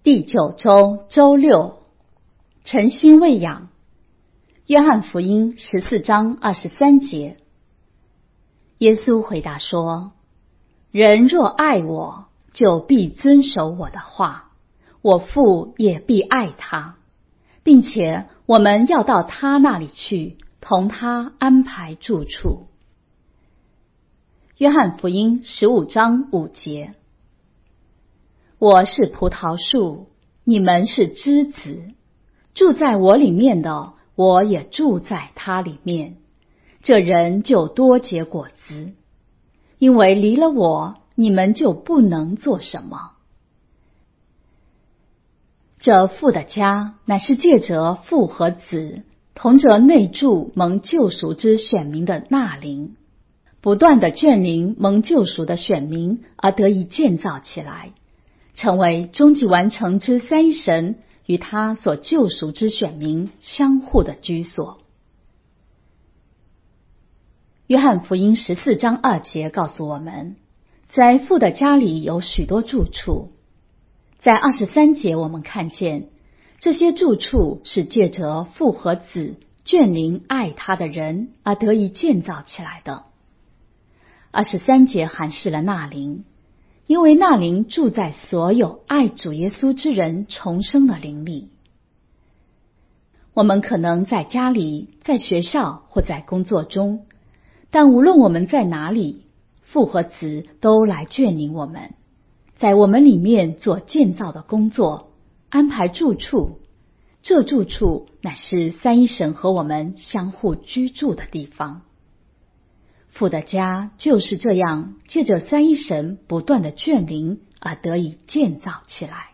第9周周六，诚心喂养。约翰福音14章23节，耶稣回答说：人若爱我，就必遵守我的话，我父也必爱他，并且我们要到他那里去，同他安排住处。约翰福音15章5节，我是葡萄树，你们是枝子，住在我里面的，我也住在他里面，这人就多结果子，因为离了我，你们就不能做什么。这父的家，乃是借着父和子同着内住蒙救赎之选民的纳灵，不断的眷灵蒙救赎的选民，而得以建造起来，成为终极完成之三一神与他所救赎之选民相互的居所。约翰福音14章2节告诉我们，在父的家里有许多住处。在23节我们看见，这些住处是借着父和子眷灵爱他的人而得以建造起来的。23节含示了纳灵，因为纳灵住在所有爱主耶稣之人重生的灵里。我们可能在家里、在学校或在工作中，但无论我们在哪里，父和子都来眷领我们，在我们里面做建造的工作，安排住处。这住处乃是三一神和我们相互居住的地方。父的家就是这样借着三一神不断的眷灵而得以建造起来。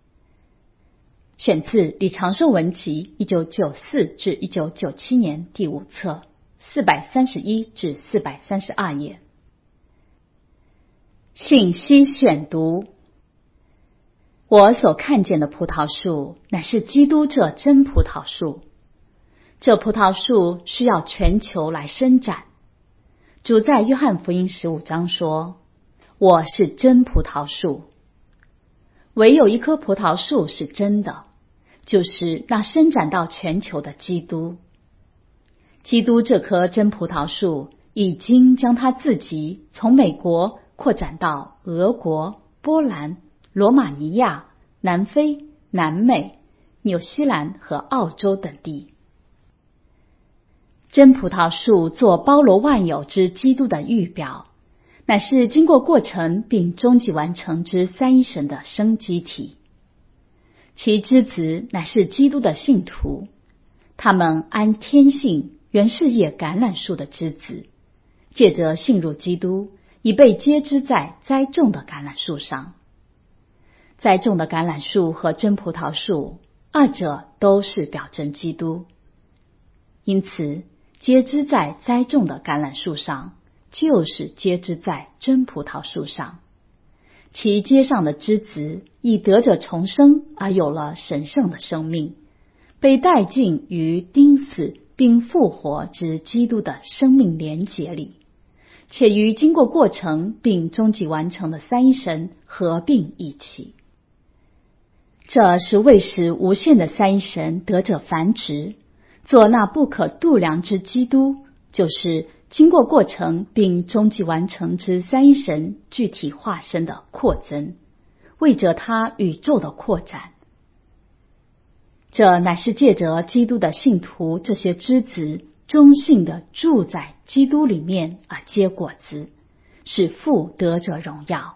选自李长寿文集1994至1997年第5册431至432页。信息选读。我所看见的葡萄树，乃是基督这真葡萄树。这葡萄树需要全球来伸展。主在约翰福音15章说：我是真葡萄树。唯有一棵葡萄树是真的，就是那伸展到全球的基督。基督这棵真葡萄树已经将他自己从美国扩展到俄国、波兰、罗马尼亚、南非、南美、纽西兰和澳洲等地。真葡萄树做包罗万有之基督的预表，乃是经过过程并终极完成之三一神的生机体。其枝子乃是基督的信徒，他们按天性原是叶橄榄树的枝子，借着信入基督，已被接枝在栽种的橄榄树上。栽种的橄榄树和真葡萄树，二者都是表征基督。因此，接枝在栽种的橄榄树上，就是接枝在真葡萄树上。其接上的枝子已得着重生，而有了神圣的生命，被带进于钉死并复活之基督的生命连结里，且与经过过程并终极完成的三一神合并一起。这是为使无限的三一神得着繁殖，做那不可度量之基督，就是经过过程并终极完成之三一神具体化身的扩增，为着他宇宙的扩展。这乃是借着基督的信徒这些枝子忠信的住在基督里面而结果子，使父得着荣耀。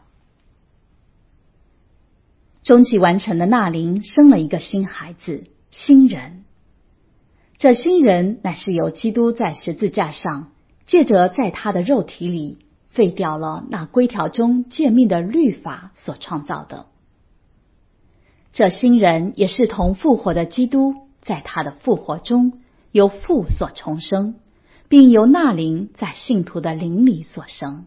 终极完成的纳灵生了一个新孩子，新人。这新人乃是由基督在十字架上，借着在他的肉体里废掉了那规条中诫命的律法所创造的。这新人也是同复活的基督，在他的复活中由父所重生，并由纳灵在信徒的灵里所生。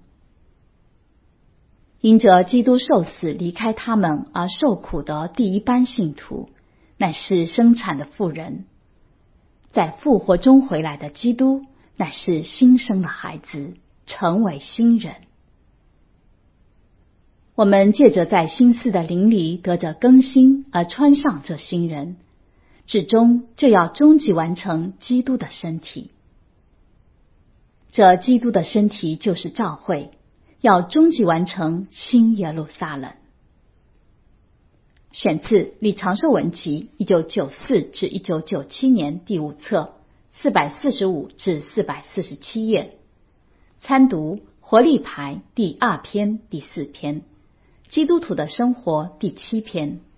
因着基督受死离开他们而受苦的第一班信徒，乃是生产的妇人。在复活中回来的基督，乃是新生的孩子，成为新人。 我们借着在新似的灵里得着更新而穿上这新人，至终就要终极完成基督的身体。这基督的身体就是教会，要终极完成新耶路撒冷。选自《李长寿文集》1994至1997年第5册445至447页，参读活力牌第2篇第4篇，基督徒的生活第7篇。